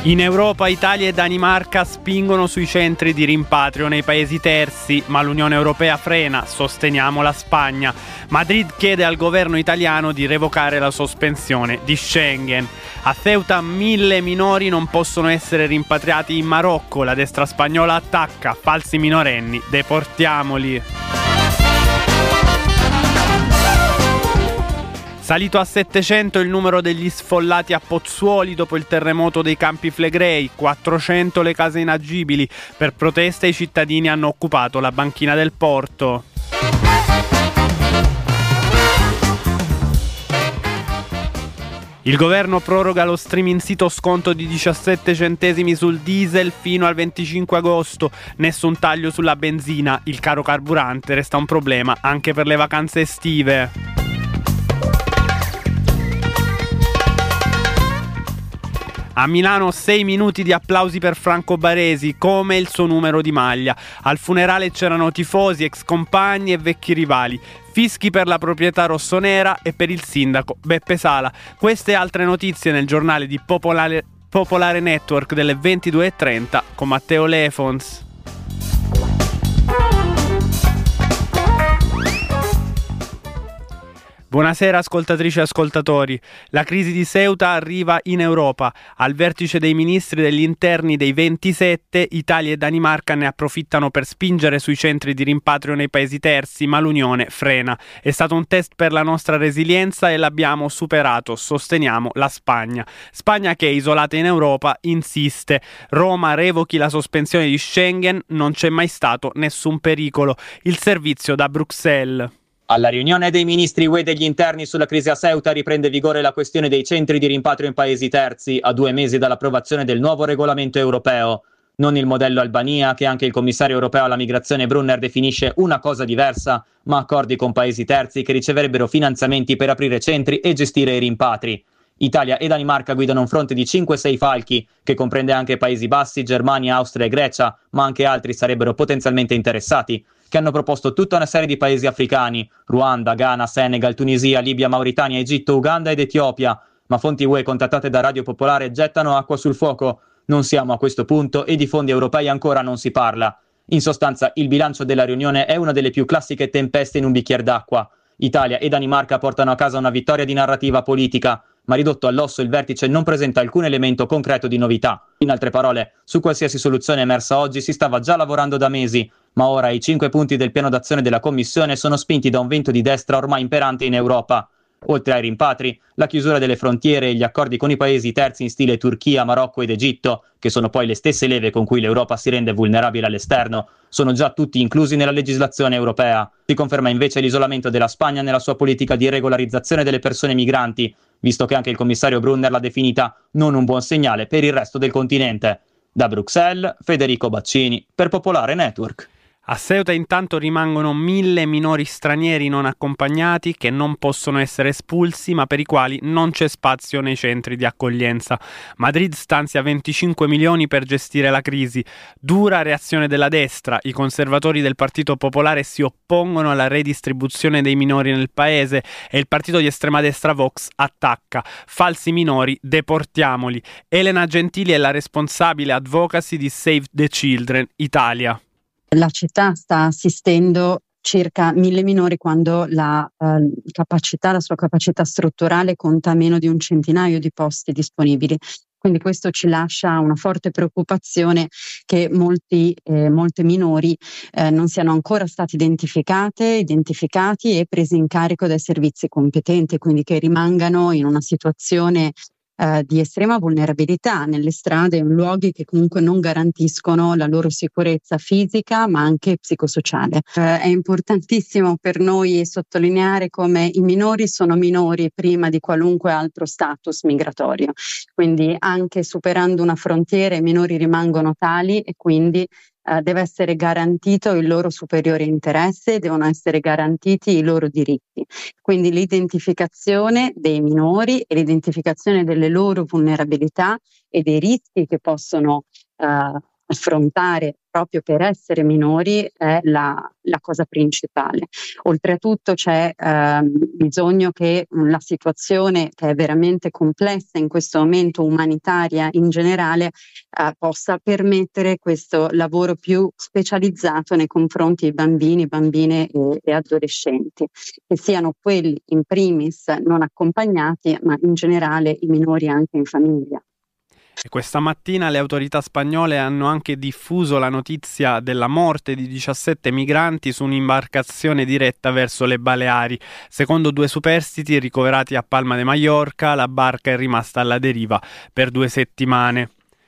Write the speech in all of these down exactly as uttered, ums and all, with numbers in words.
In Europa Italia e Danimarca spingono sui centri di rimpatrio nei paesi terzi, ma l'Unione Europea frena, sosteniamo la Spagna. Madrid chiede al governo italiano di revocare la sospensione di Schengen. A Ceuta mille minori non possono essere rimpatriati in Marocco, la destra spagnola attacca, falsi minorenni, deportiamoli. Salito a settecento il numero degli sfollati a Pozzuoli dopo il terremoto dei Campi Flegrei, quattrocento le case inagibili. Per protesta i cittadini hanno occupato la banchina del porto. Il governo proroga lo streaming sito sconto di diciassette centesimi sul diesel fino al venticinque agosto. Nessun taglio sulla benzina, il caro carburante resta un problema anche per le vacanze estive. A Milano sei minuti di applausi per Franco Baresi, come il suo numero di maglia. Al funerale c'erano tifosi, ex compagni e vecchi rivali. Fischi per la proprietà rossonera e per il sindaco Beppe Sala. Queste e altre notizie nel giornale di Popolare, Popolare Network delle ventidue e trenta con Matteo Lefons. Buonasera ascoltatrici e ascoltatori. La crisi di Ceuta arriva in Europa. Al vertice dei ministri degli interni dei ventisette, Italia e Danimarca ne approfittano per spingere sui centri di rimpatrio nei paesi terzi, ma l'Unione frena. È stato un test per la nostra resilienza e l'abbiamo superato, sosteniamo la Spagna. Spagna che, isolata in Europa, insiste. Roma revochi la sospensione di Schengen, non c'è mai stato nessun pericolo. Il servizio da Bruxelles. Alla riunione dei ministri U E degli interni sulla crisi a Ceuta riprende vigore la questione dei centri di rimpatrio in paesi terzi, a due mesi dall'approvazione del nuovo regolamento europeo. Non il modello Albania, che anche il commissario europeo alla migrazione Brunner definisce una cosa diversa, ma accordi con paesi terzi che riceverebbero finanziamenti per aprire centri e gestire i rimpatri. Italia e Danimarca guidano un fronte di cinque sei falchi, che comprende anche Paesi Bassi, Germania, Austria e Grecia, ma anche altri sarebbero potenzialmente interessati, che hanno proposto tutta una serie di paesi africani, Ruanda, Ghana, Senegal, Tunisia, Libia, Mauritania, Egitto, Uganda ed Etiopia, ma fonti U E contattate da Radio Popolare gettano acqua sul fuoco. Non siamo a questo punto e di fondi europei ancora non si parla. In sostanza, il bilancio della riunione è una delle più classiche tempeste in un bicchiere d'acqua. Italia e Danimarca portano a casa una vittoria di narrativa politica, ma ridotto all'osso il vertice non presenta alcun elemento concreto di novità. In altre parole, su qualsiasi soluzione emersa oggi si stava già lavorando da mesi, ma ora i cinque punti del piano d'azione della Commissione sono spinti da un vento di destra ormai imperante in Europa. Oltre ai rimpatri, la chiusura delle frontiere e gli accordi con i paesi terzi in stile Turchia, Marocco ed Egitto, che sono poi le stesse leve con cui l'Europa si rende vulnerabile all'esterno, sono già tutti inclusi nella legislazione europea. Si conferma invece l'isolamento della Spagna nella sua politica di regolarizzazione delle persone migranti, visto che anche il commissario Brunner l'ha definita non un buon segnale per il resto del continente. Da Bruxelles, Federico Baccini, per Popolare Network. A Ceuta intanto rimangono mille minori stranieri non accompagnati che non possono essere espulsi, ma per i quali non c'è spazio nei centri di accoglienza. Madrid stanzia venticinque milioni per gestire la crisi. Dura reazione della destra. I conservatori del Partito Popolare si oppongono alla redistribuzione dei minori nel paese e il partito di estrema destra Vox attacca. Falsi minori, deportiamoli. Elena Gentili è la responsabile advocacy di Save the Children Italia. La città sta assistendo circa mille minori quando la eh, capacità, la sua capacità strutturale conta meno di un centinaio di posti disponibili. Quindi questo ci lascia una forte preoccupazione che molti, eh, molte minori eh, non siano ancora stati identificate, identificati e presi in carico dai servizi competenti, quindi che rimangano in una situazione Uh, di estrema vulnerabilità nelle strade, in luoghi che comunque non garantiscono la loro sicurezza fisica ma anche psicosociale. Uh, è importantissimo per noi sottolineare come i minori sono minori prima di qualunque altro status migratorio, quindi anche superando una frontiera i minori rimangono tali e quindi Uh, deve essere garantito il loro superiore interesse, devono essere garantiti i loro diritti. Quindi l'identificazione dei minori e l'identificazione delle loro vulnerabilità e dei rischi che possono uh, affrontare proprio per essere minori è la, la cosa principale. Oltretutto c'è eh, bisogno che la situazione, che è veramente complessa in questo momento, umanitaria in generale, eh, possa permettere questo lavoro più specializzato nei confronti di bambini, bambine e, e adolescenti, che siano quelli in primis non accompagnati, ma in generale i minori anche in famiglia. E questa mattina le autorità spagnole hanno anche diffuso la notizia della morte di diciassette migranti su un'imbarcazione diretta verso le Baleari. Secondo due superstiti ricoverati a Palma de Mallorca, la barca è rimasta alla deriva per due settimane.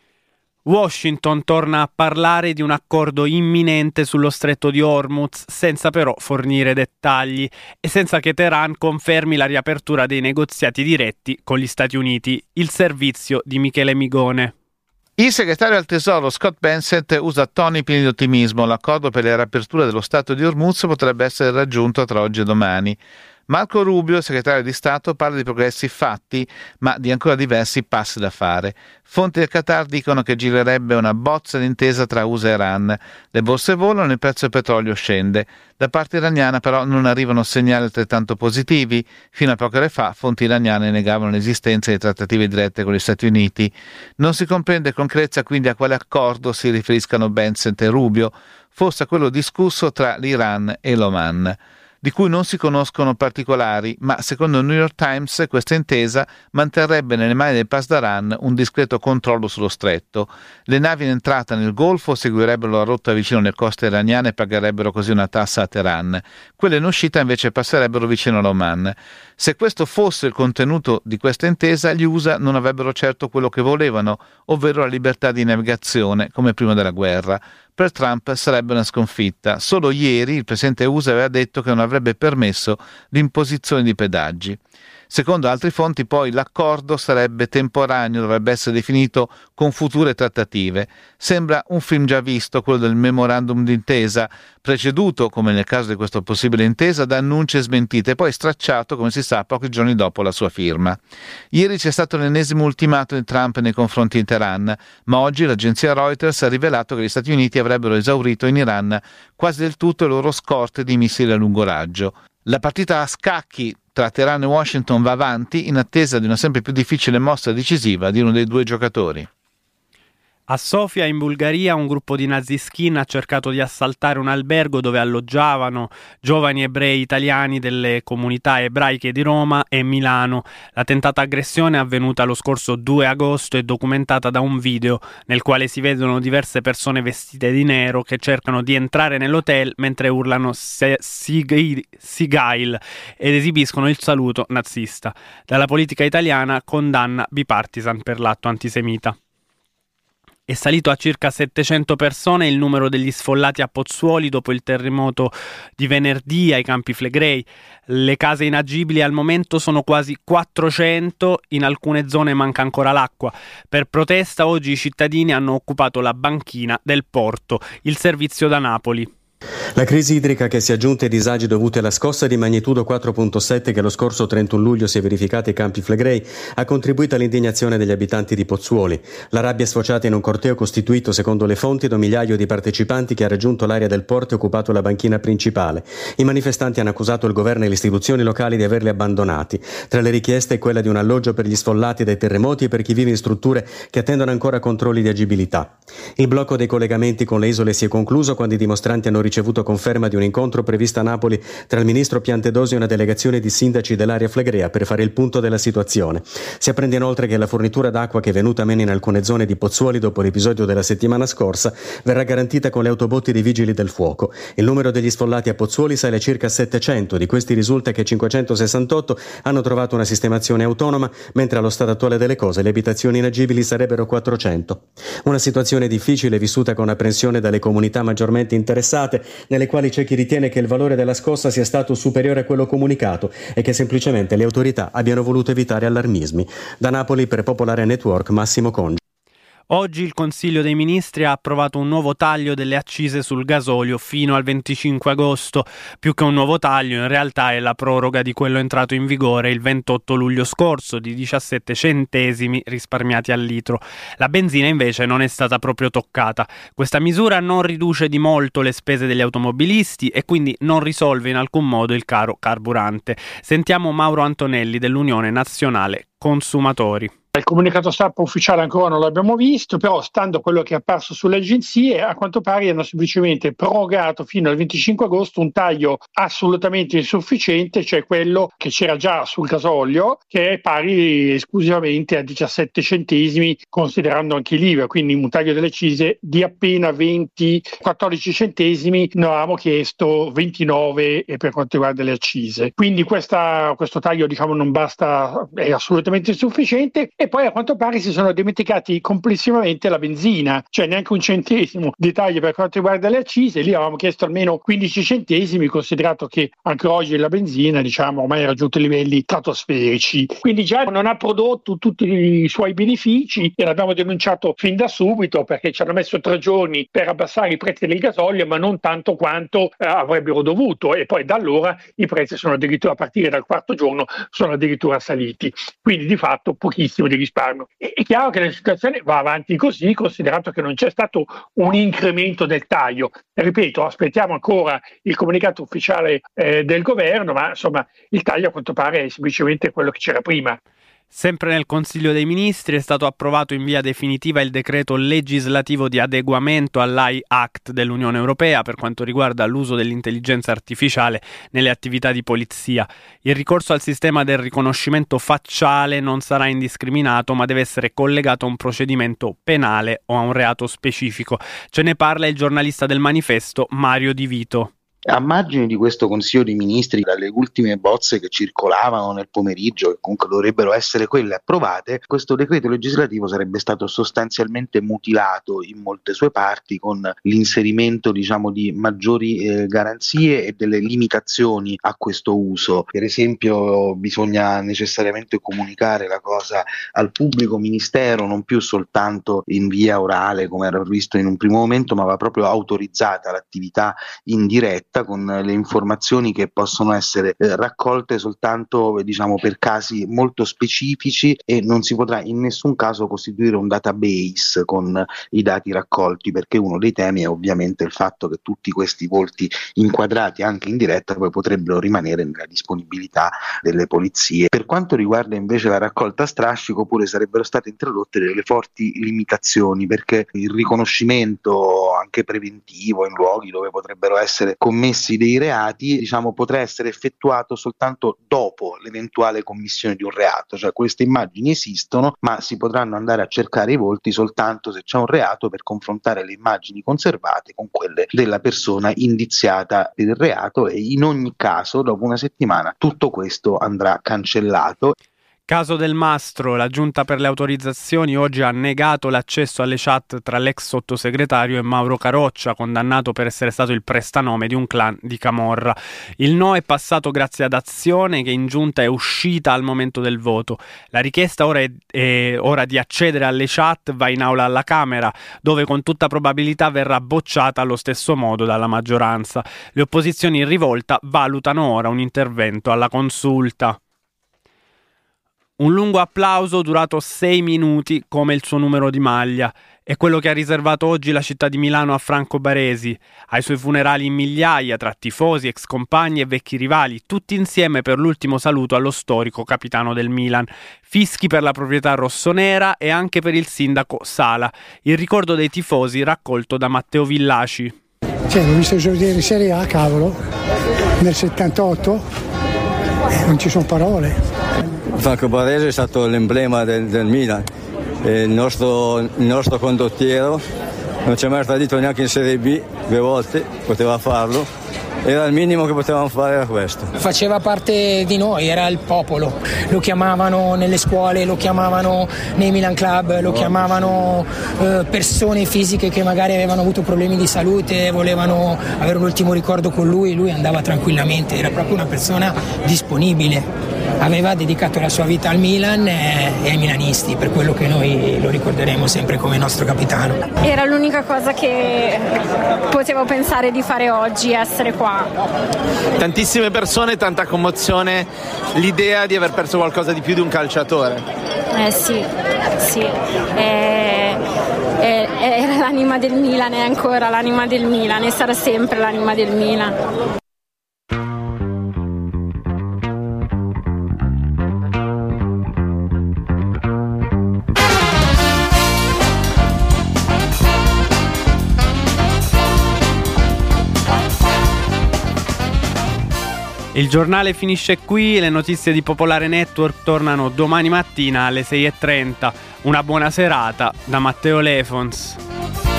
Washington torna a parlare di un accordo imminente sullo stretto di Hormuz, senza però fornire dettagli e senza che Teheran confermi la riapertura dei negoziati diretti con gli Stati Uniti. Il servizio di Michele Migone. Il segretario al Tesoro Scott Bessent usa toni pieni di ottimismo. L'accordo per la riapertura dello Stato di Hormuz potrebbe essere raggiunto tra oggi e domani. Marco Rubio, segretario di Stato, parla di progressi fatti, ma di ancora diversi passi da fare. Fonti del Qatar dicono che girerebbe una bozza d'intesa tra U S A e Iran. Le borse volano e il prezzo del petrolio scende. Da parte iraniana però non arrivano segnali altrettanto positivi. Fino a poche ore fa fonti iraniane negavano l'esistenza di trattative dirette con gli Stati Uniti. Non si comprende con chiarezza quindi a quale accordo si riferiscano Bessent e Rubio, forse a quello discusso tra l'Iran e l'Oman, di cui non si conoscono particolari, ma secondo il New York Times questa intesa manterrebbe nelle mani del Pasdaran un discreto controllo sullo stretto. Le navi in entrata nel Golfo seguirebbero la rotta vicino alle coste iraniane e pagherebbero così una tassa a Teheran. Quelle in uscita invece passerebbero vicino all'Oman. Se questo fosse il contenuto di questa intesa, gli U S A non avrebbero certo quello che volevano, ovvero la libertà di navigazione, come prima della guerra. Per Trump sarebbe una sconfitta. Solo ieri il presidente U S A aveva detto che non avrebbe permesso l'imposizione di pedaggi. Secondo altre fonti, poi, l'accordo sarebbe temporaneo, dovrebbe essere definito con future trattative. Sembra un film già visto, quello del memorandum d'intesa, preceduto, come nel caso di questa possibile intesa, da annunci e smentite, e poi stracciato, come si sa, pochi giorni dopo la sua firma. Ieri c'è stato l'ennesimo ultimato di Trump nei confronti di Teheran, ma oggi l'agenzia Reuters ha rivelato che gli Stati Uniti avrebbero esaurito in Iran quasi del tutto le loro scorte di missili a lungo raggio. La partita a scacchi tra Teheran e Washington va avanti in attesa di una sempre più difficile mossa decisiva di uno dei due giocatori. A Sofia, in Bulgaria, un gruppo di naziskin ha cercato di assaltare un albergo dove alloggiavano giovani ebrei italiani delle comunità ebraiche di Roma e Milano. La tentata aggressione è avvenuta lo scorso due agosto e documentata da un video nel quale si vedono diverse persone vestite di nero che cercano di entrare nell'hotel mentre urlano Sigail ed esibiscono il saluto nazista. Dalla politica italiana condanna bipartisan per l'atto antisemita. È salito a circa settecento persone il numero degli sfollati a Pozzuoli dopo il terremoto di venerdì ai Campi Flegrei. Le case inagibili al momento sono quasi quattrocento, in alcune zone manca ancora l'acqua. Per protesta oggi i cittadini hanno occupato la banchina del porto, il servizio da Napoli. La crisi idrica, che si è aggiunta ai disagi dovuti alla scossa di magnitudo quattro virgola sette che lo scorso trentuno luglio si è verificata ai Campi Flegrei, ha contribuito all'indignazione degli abitanti di Pozzuoli. La rabbia è sfociata in un corteo costituito, secondo le fonti, da un migliaio di partecipanti che ha raggiunto l'area del porto e occupato la banchina principale. I manifestanti hanno accusato il governo e le istituzioni locali di averli abbandonati. Tra le richieste è quella di un alloggio per gli sfollati dai terremoti e per chi vive in strutture che attendono ancora controlli di agibilità. Il blocco dei collegamenti con le isole si è concluso quando i dimostranti hanno ricevuto conferma di un incontro previsto a Napoli tra il ministro Piantedosi e una delegazione di sindaci dell'area flegrea per fare il punto della situazione. Si apprende inoltre che la fornitura d'acqua, che è venuta meno in alcune zone di Pozzuoli dopo l'episodio della settimana scorsa, verrà garantita con le autobotti dei vigili del fuoco. Il numero degli sfollati a Pozzuoli sale a circa settecento, di questi risulta che cinquecentosessantotto hanno trovato una sistemazione autonoma, mentre allo stato attuale delle cose le abitazioni inagibili sarebbero quattrocento. Una situazione difficile vissuta con apprensione dalle comunità maggiormente interessate, nelle quali c'è chi ritiene che il valore della scossa sia stato superiore a quello comunicato e che semplicemente le autorità abbiano voluto evitare allarmismi. Da Napoli, per Popolare Network, Massimo Congi. Oggi il Consiglio dei Ministri ha approvato un nuovo taglio delle accise sul gasolio fino al venticinque agosto. Più che un nuovo taglio, in realtà è la proroga di quello entrato in vigore il ventotto luglio scorso di diciassette centesimi risparmiati al litro. La benzina invece non è stata proprio toccata. Questa misura non riduce di molto le spese degli automobilisti e quindi non risolve in alcun modo il caro carburante. Sentiamo Mauro Antonelli dell'Unione Nazionale Consumatori. Il comunicato stampa ufficiale ancora non l'abbiamo visto, però stando a quello che è apparso sulle agenzie, a quanto pare hanno semplicemente prorogato fino al venticinque agosto un taglio assolutamente insufficiente, cioè quello che c'era già sul gasolio, che è pari esclusivamente a diciassette centesimi, considerando anche l'I V A, quindi un taglio delle accise di appena venti quattordici centesimi. Noi avevamo chiesto ventinove per quanto riguarda le accise. Quindi questa, questo taglio diciamo non basta, è assolutamente insufficiente. E poi a quanto pare si sono dimenticati complessivamente la benzina, cioè neanche un centesimo di taglio per quanto riguarda le accise. Lì avevamo chiesto almeno quindici centesimi, considerato che anche oggi la benzina diciamo ormai ha raggiunto livelli stratosferici, quindi già non ha prodotto tutti i suoi benefici e l'abbiamo denunciato fin da subito, perché ci hanno messo tre giorni per abbassare i prezzi del gasolio, ma non tanto quanto eh, avrebbero dovuto, e poi da allora i prezzi sono addirittura, a partire dal quarto giorno, sono addirittura saliti, quindi di fatto pochissimo di risparmio. È chiaro che la situazione va avanti così, considerato che non c'è stato un incremento del taglio. Ripeto, aspettiamo ancora il comunicato ufficiale eh, del governo, ma insomma il taglio a quanto pare è semplicemente quello che c'era prima. Sempre nel Consiglio dei Ministri è stato approvato in via definitiva il decreto legislativo di adeguamento all'A I Act dell'Unione Europea per quanto riguarda l'uso dell'intelligenza artificiale nelle attività di polizia. Il ricorso al sistema del riconoscimento facciale non sarà indiscriminato, ma deve essere collegato a un procedimento penale o a un reato specifico. Ce ne parla il giornalista del Manifesto Mario Di Vito. A margine di questo Consiglio dei Ministri, dalle ultime bozze che circolavano nel pomeriggio, che comunque dovrebbero essere quelle approvate, questo decreto legislativo sarebbe stato sostanzialmente mutilato in molte sue parti, con l'inserimento diciamo di maggiori eh, garanzie e delle limitazioni a questo uso. Per esempio bisogna necessariamente comunicare la cosa al pubblico ministero, non più soltanto in via orale come era previsto in un primo momento, ma va proprio autorizzata l'attività in diretta, con le informazioni che possono essere eh, raccolte soltanto diciamo per casi molto specifici, e non si potrà in nessun caso costituire un database con i dati raccolti, perché uno dei temi è ovviamente il fatto che tutti questi volti inquadrati anche in diretta poi potrebbero rimanere nella disponibilità delle polizie. Per quanto riguarda invece la raccolta a strascico, pure sarebbero state introdotte delle forti limitazioni, perché il riconoscimento anche preventivo in luoghi dove potrebbero essere commessi dei reati diciamo potrà essere effettuato soltanto dopo l'eventuale commissione di un reato, cioè queste immagini esistono ma si potranno andare a cercare i volti soltanto se c'è un reato, per confrontare le immagini conservate con quelle della persona indiziata per il reato, e in ogni caso dopo una settimana tutto questo andrà cancellato. Caso Del Mastro, la Giunta per le autorizzazioni oggi ha negato l'accesso alle chat tra l'ex sottosegretario e Mauro Caroccia, condannato per essere stato il prestanome di un clan di Camorra. Il no è passato grazie ad Azione, che in Giunta è uscita al momento del voto. La richiesta ora, è, è, ora di accedere alle chat va in aula alla Camera, dove con tutta probabilità verrà bocciata allo stesso modo dalla maggioranza. Le opposizioni in rivolta valutano ora un intervento alla Consulta. Un lungo applauso durato sei minuti come il suo numero di maglia. È quello che ha riservato oggi la città di Milano a Franco Baresi. Ai suoi funerali in migliaia, tra tifosi, ex compagni e vecchi rivali, tutti insieme per l'ultimo saluto allo storico capitano del Milan. Fischi per la proprietà rossonera e anche per il sindaco Sala. Il ricordo dei tifosi raccolto da Matteo Villaci. Cioè, l'ho visto giocare in Serie A, cavolo, nel settantotto, eh, non ci sono parole. Franco Baresi è stato l'emblema del, del Milan, e il, nostro, il nostro condottiero non ci è mai tradito neanche in Serie B, due volte poteva farlo, era il minimo che potevamo fare, era questo. Faceva parte di noi, era il popolo, lo chiamavano nelle scuole, lo chiamavano nei Milan Club, lo chiamavano eh, persone fisiche che magari avevano avuto problemi di salute, volevano avere un ultimo ricordo con lui, lui andava tranquillamente, era proprio una persona disponibile. aveva dedicato la sua vita al Milan e, e ai milanisti, per quello che noi lo ricorderemo sempre come nostro capitano. Era l'unica cosa che potevo pensare di fare oggi, essere qua. Tantissime persone, tanta commozione, l'idea di aver perso qualcosa di più di un calciatore. Eh sì, sì. Eh, eh, era l'anima del Milan, è ancora l'anima del Milan e sarà sempre l'anima del Milan. Il giornale finisce qui, le notizie di Popolare Network tornano domani mattina alle sei e trenta. Una buona serata da Matteo Lefons.